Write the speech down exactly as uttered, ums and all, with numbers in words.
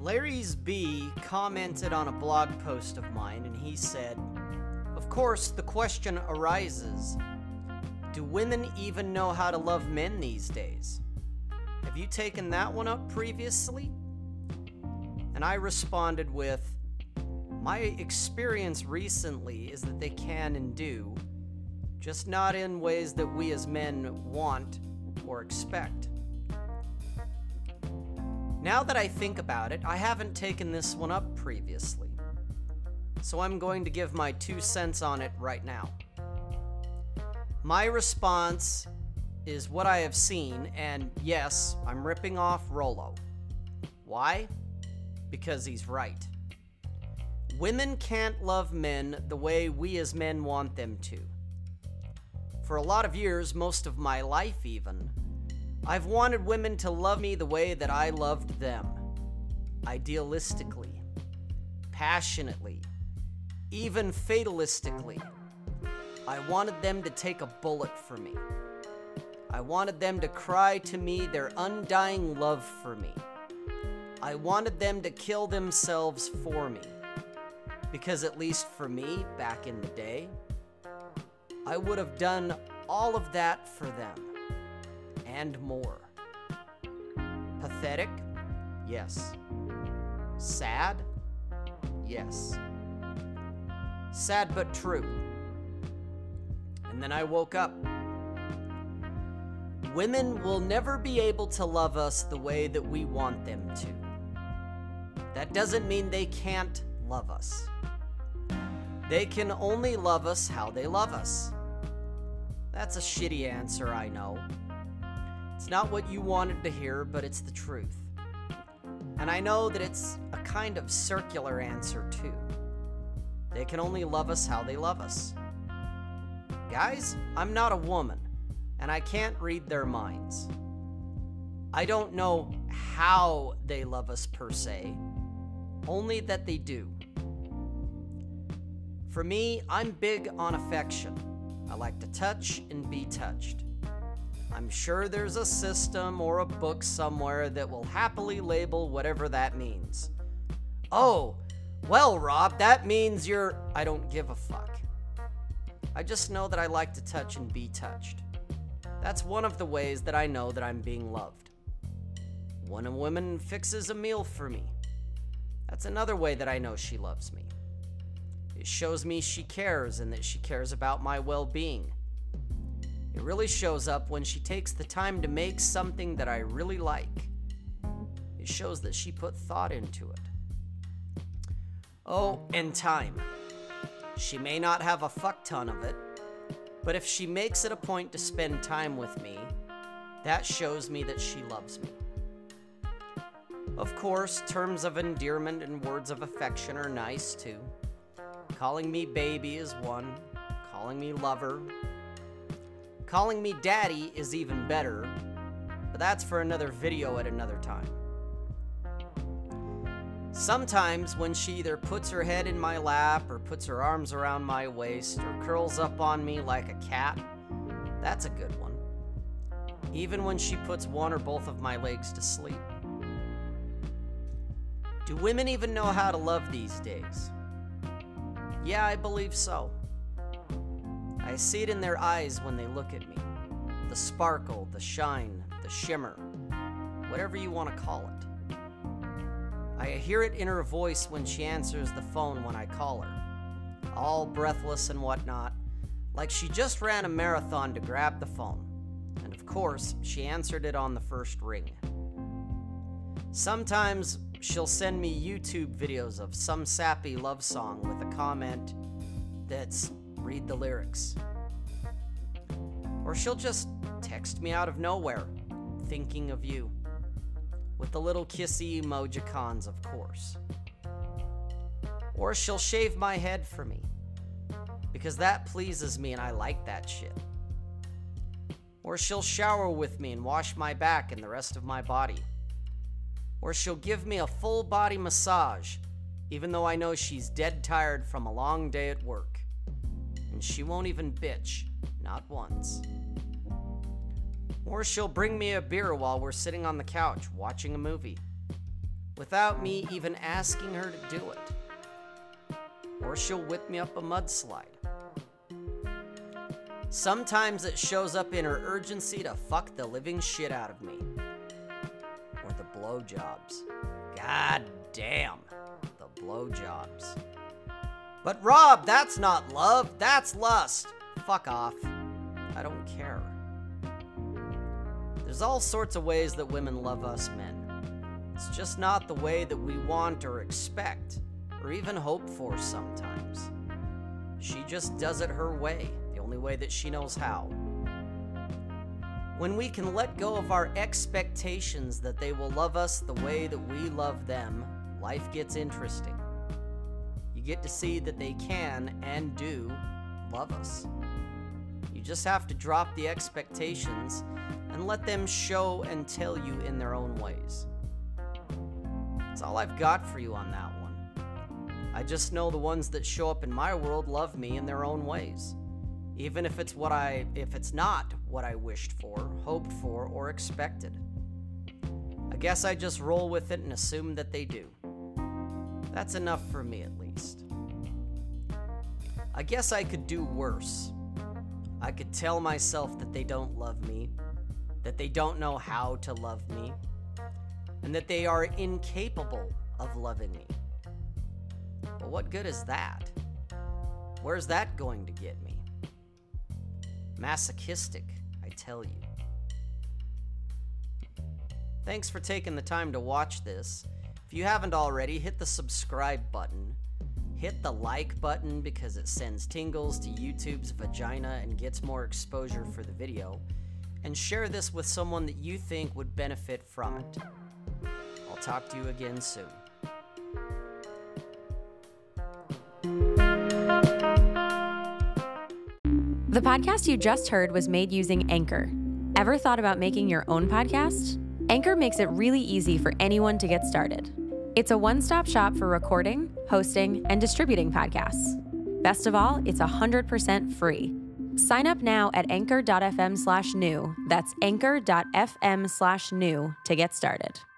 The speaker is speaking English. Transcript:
Larry's B commented on a blog post of mine and he said, "Of course, the question arises, do women even know how to love men these days? Have you taken that one up previously?" And I responded with, "My experience recently is that they can and do, just not in ways that we as men want or expect." Now that I think about it, I haven't taken this one up previously, so I'm going to give my two cents on it right now. My response is what I have seen, and yes, I'm ripping off Rollo. Why? Because he's right. Women can't love men the way we as men want them to. For a lot of years, most of my life even, I've wanted women to love me the way that I loved them. Idealistically, passionately, even fatalistically. I wanted them to take a bullet for me. I wanted them to cry to me their undying love for me. I wanted them to kill themselves for me. Because at least for me, back in the day, I would have done all of that for them. And more. Pathetic? Yes. Sad? Yes. Sad but true. And then I woke up. Women will never be able to love us the way that we want them to. That doesn't mean they can't love us. They can only love us how they love us. That's a shitty answer, I know. It's not what you wanted to hear, but it's the truth. And I know that it's a kind of circular answer, too. They can only love us how they love us. Guys, I'm not a woman, and I can't read their minds. I don't know how they love us per se, only that they do. For me, I'm big on affection. I like to touch and be touched. I'm sure there's a system or a book somewhere that will happily label whatever that means. Oh, well, Rob, that means you're... I don't give a fuck. I just know that I like to touch and be touched. That's one of the ways that I know that I'm being loved. When a woman fixes a meal for me, that's another way that I know she loves me. It shows me she cares and that she cares about my well-being. It really shows up when she takes the time to make something that I really like. It shows that she put thought into it. Oh, and time. She may not have a fuck ton of it, but if she makes it a point to spend time with me, that shows me that she loves me. Of course, terms of endearment and words of affection are nice too. Calling me baby is one, calling me lover. Calling me daddy is even better, but that's for another video at another time. Sometimes when she either puts her head in my lap or puts her arms around my waist or curls up on me like a cat, that's a good one. Even when she puts one or both of my legs to sleep. Do women even know how to love these days? Yeah, I believe so. I see it in their eyes when they look at me. The sparkle, the shine, the shimmer, whatever you want to call it. I hear it in her voice when she answers the phone when I call her, all breathless and whatnot, like she just ran a marathon to grab the phone. And of course, she answered it on the first ring. Sometimes she'll send me YouTube videos of some sappy love song with a comment that's read the lyrics. Or she'll just text me out of nowhere, thinking of you. With the little kissy emojicons, of course. Or she'll shave my head for me, because that pleases me and I like that shit. Or she'll shower with me and wash my back and the rest of my body. Or she'll give me a full body massage, even though I know she's dead tired from a long day at work. And she won't even bitch, not once. Or she'll bring me a beer while we're sitting on the couch watching a movie. without me even asking her to do it. Or she'll whip me up a mudslide. Sometimes it shows up in her urgency to fuck the living shit out of me. Or the blowjobs. God damn, the blowjobs. But Rob, that's not love, that's lust. Fuck off. I don't care. There's all sorts of ways that women love us men. It's just not the way that we want or expect, or even hope for sometimes. She just does it her way, the only way that she knows how. When we can let go of our expectations that they will love us the way that we love them, life gets interesting. You get to see that they can and do love us. You just have to drop the expectations and let them show and tell you in their own ways. That's all I've got for you on that one. I just know the ones that show up in my world love me in their own ways. Even if it's what I, if it's not what I wished for, hoped for, or expected. I guess I just roll with it and assume that they do. That's enough for me, at least. I guess I could do worse. I could tell myself that they don't love me, that they don't know how to love me, and that they are incapable of loving me. But what good is that? Where's that going to get me? Masochistic, I tell you. Thanks for taking the time to watch this. If you haven't already, hit the subscribe button. Hit the like button because it sends tingles to YouTube's vagina and gets more exposure for the video. And share this with someone that you think would benefit from it. I'll talk to you again soon. The podcast you just heard was made using Anchor. Ever thought about making your own podcast? Anchor makes it really easy for anyone to get started. It's a one-stop shop for recording, hosting, and distributing podcasts. Best of all, it's one hundred percent free. Sign up now at anchor dot f m slash new. That's anchor dot f m slash new to get started.